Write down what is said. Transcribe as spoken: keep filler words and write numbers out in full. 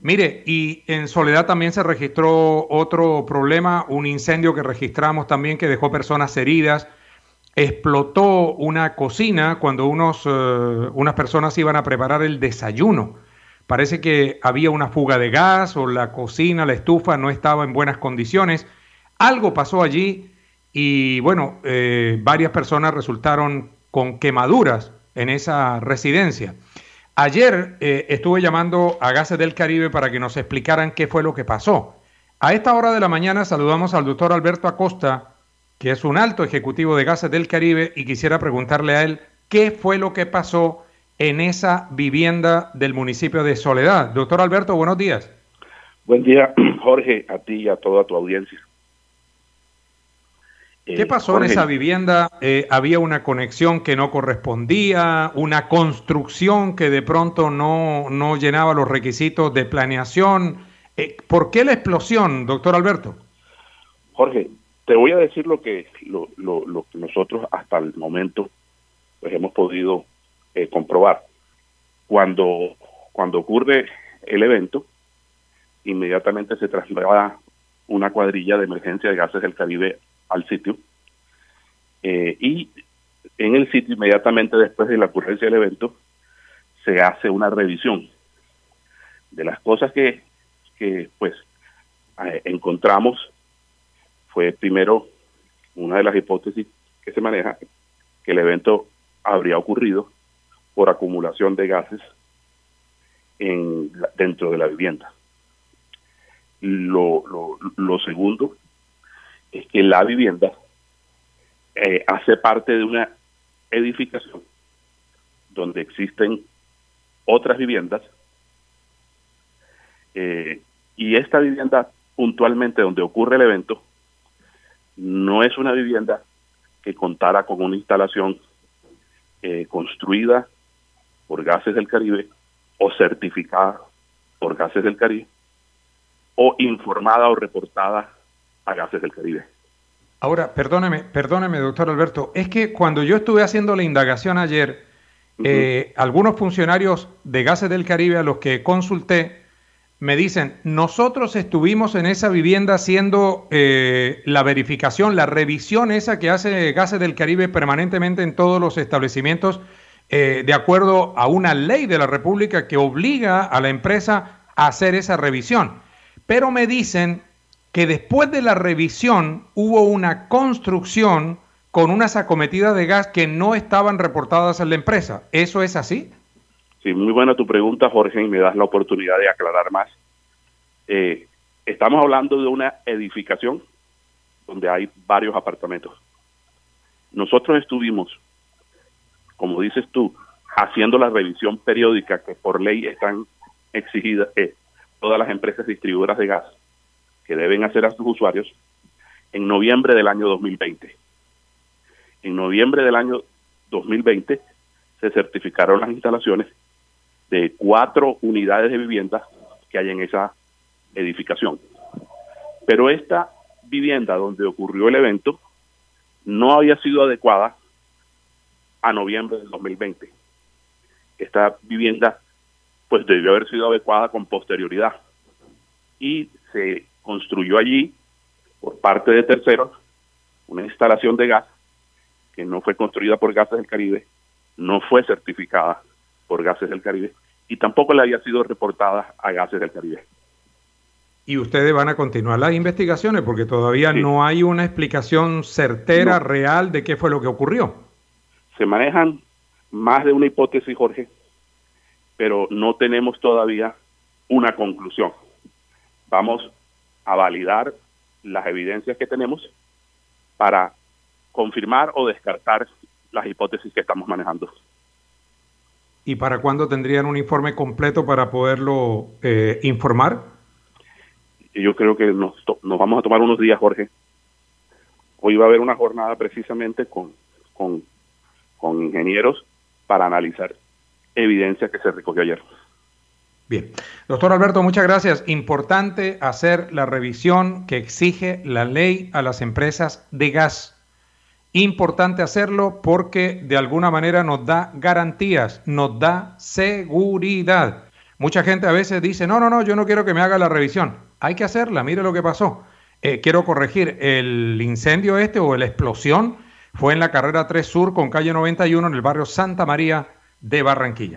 Mire, y en Soledad también se registró otro problema, un incendio que registramos también que dejó personas heridas. Explotó una cocina cuando unos, eh, unas personas iban a preparar el desayuno. Parece que había una fuga de gas o la cocina, la estufa no estaba en buenas condiciones. Algo pasó allí y bueno, eh, varias personas resultaron con quemaduras en esa residencia. Ayer eh, estuve llamando a Gases del Caribe para que nos explicaran qué fue lo que pasó. A esta hora de la mañana saludamos al doctor Alberto Acosta, que es un alto ejecutivo de Gases del Caribe, y quisiera preguntarle a él qué fue lo que pasó en esa vivienda del municipio de Soledad. Doctor Alberto, buenos días. Buen día, Jorge, a ti y a toda tu audiencia. ¿Qué Eh, pasó en Jorge, esa vivienda? Eh, ¿había una conexión que no correspondía? ¿Una construcción que de pronto no, no llenaba los requisitos de planeación? Eh, ¿Por qué la explosión, doctor Alberto? Jorge, te voy a decir lo que lo, lo, lo que nosotros hasta el momento pues hemos podido eh, comprobar. Cuando, cuando ocurre el evento, inmediatamente se traslada una cuadrilla de emergencia de Gases del Caribe al sitio, eh, y en el sitio, inmediatamente después de la ocurrencia del evento, se hace una revisión de las cosas que, que pues eh, encontramos. Fue primero una de las hipótesis que se maneja, que el evento habría ocurrido por acumulación de gases en, dentro de la vivienda. Lo, lo, lo segundo es que la vivienda eh, hace parte de una edificación donde existen otras viviendas, eh, y esta vivienda puntualmente donde ocurre el evento no es una vivienda que contara con una instalación eh, construida por Gases del Caribe o certificada por Gases del Caribe o informada o reportada a Gases del Caribe. Ahora, perdóneme, perdóneme, doctor Alberto, es que cuando yo estuve haciendo la indagación ayer, uh-huh. eh, algunos funcionarios de Gases del Caribe a los que consulté me dicen, nosotros estuvimos en esa vivienda haciendo eh, la verificación, la revisión esa que hace Gases del Caribe permanentemente en todos los establecimientos, eh, de acuerdo a una ley de la República que obliga a la empresa a hacer esa revisión. Pero me dicen que después de la revisión hubo una construcción con unas acometidas de gas que no estaban reportadas en la empresa. ¿Eso es así? Sí, muy buena tu pregunta, Jorge, y me das la oportunidad de aclarar más. Eh, estamos hablando de una edificación donde hay varios apartamentos. Nosotros estuvimos, como dices tú, haciendo la revisión periódica que por ley están exigidas eh, todas las empresas distribuidoras de gas que deben hacer a sus usuarios en noviembre del año dos mil veinte. En noviembre del año dos mil veinte se certificaron las instalaciones de cuatro unidades de vivienda que hay en esa edificación. Pero esta vivienda donde ocurrió el evento no había sido adecuada a noviembre del dos mil veinte. Esta vivienda pues debió haber sido adecuada con posterioridad y se construyó allí por parte de terceros una instalación de gas que no fue construida por Gases del Caribe, no fue certificada por Gases del Caribe y tampoco le había sido reportada a Gases del Caribe. Y ustedes van a continuar las investigaciones porque todavía sí. no hay una explicación certera, no. real de qué fue lo que ocurrió. Se manejan más de una hipótesis, Jorge, pero no tenemos todavía una conclusión. Vamos a validar las evidencias que tenemos para confirmar o descartar las hipótesis que estamos manejando. ¿Y para cuándo tendrían un informe completo para poderlo eh, informar? Yo creo que nos, nos vamos a tomar unos días, Jorge. Hoy va a haber una jornada precisamente con, con, con ingenieros para analizar evidencia que se recogió ayer. Bien. Doctor Alberto, muchas gracias. Importante hacer la revisión que exige la ley a las empresas de gas. Importante hacerlo porque de alguna manera nos da garantías, nos da seguridad. Mucha gente a veces dice, no, no, no, yo no quiero que me haga la revisión. Hay que hacerla, mire lo que pasó. Eh, quiero corregir, el incendio este o la explosión fue en la carrera tres Sur con calle noventa y uno en el barrio Santa María de Barranquilla.